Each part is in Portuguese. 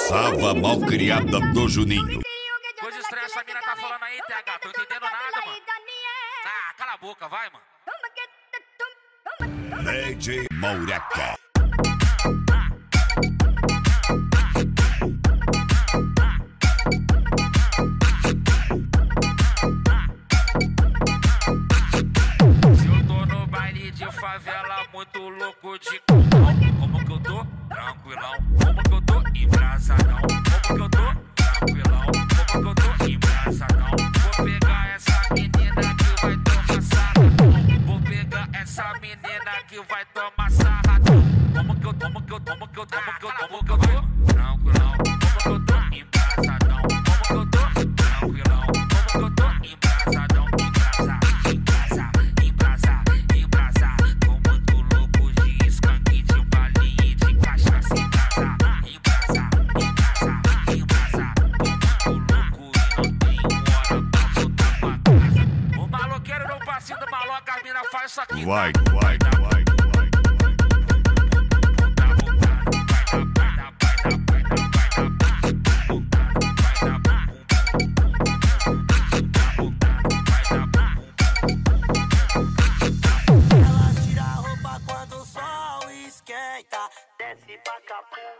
Sava malcriada do Juninho. Coisa estranha essa mina tá falando aí, TH. Tô entendendo nada, mano. Ah, cala a boca, vai, mano. DJ Maureca. Se eu tô no baile de favela, muito louco de cuzão. Como que eu tô? Tranquilão. Como que eu tô? Embrasadão. Como que eu tô? Tranquilão. Como que eu tô? Embrasadão. Vou pegar essa menina que vai tomar sarradão. Vou pegar essa menina que vai tomar sarradão. Como que eu tô? Como que eu tô? Como que eu tô? Como que eu tô? Tranquilão. Como que eu tô? Embrasadão. Como que eu tô? Tranquilão. Como que eu tô? Embrasadão. Embrasa. Tô muito louco de skunk, de balinha e de cachaça. Embrasa. Tô muito louco e não tenho hora pra voltar pra casa. O maloqueiro no passinho do maloca, as mina faz isso aqui. Vai. Desce pra Capu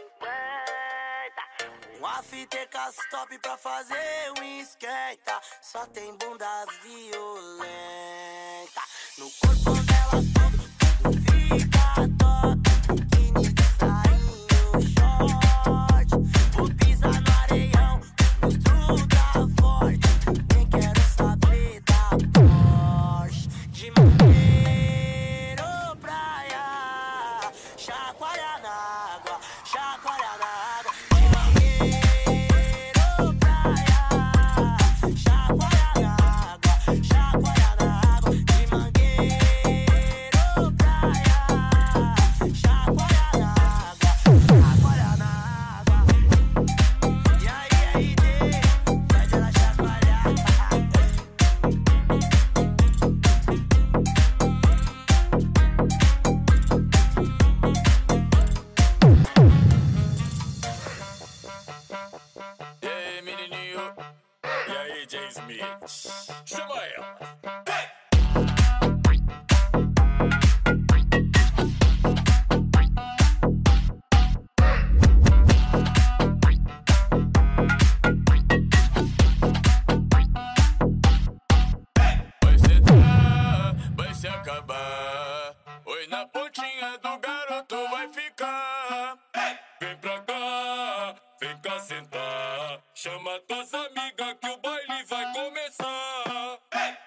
50. Um afiteca stop pra fazer um esquenta. Só tem bunda violenta. No corpo dela tudo fica top. Biquíni de sainho, short. Vou pisar no areião, estruda forte. Nem quero saber da Porsche. De maneiro praia. Chacoalha na água, chacoalha na água. De mangueiro praia. Chacoalha na água, chacoalha na água. De mangueiro praia. Chacoalha na água, chacoalha na água. E aí, faz ela chacoalhar. E aí, menininho? E aí, Jay Smith? Chama ela! Vai sentar, vai se acabar. Oi, na pontinha do garoto vai ficar. Vem pra cá, vem cá sentar. Chama tuas amigas que o baile vai começar.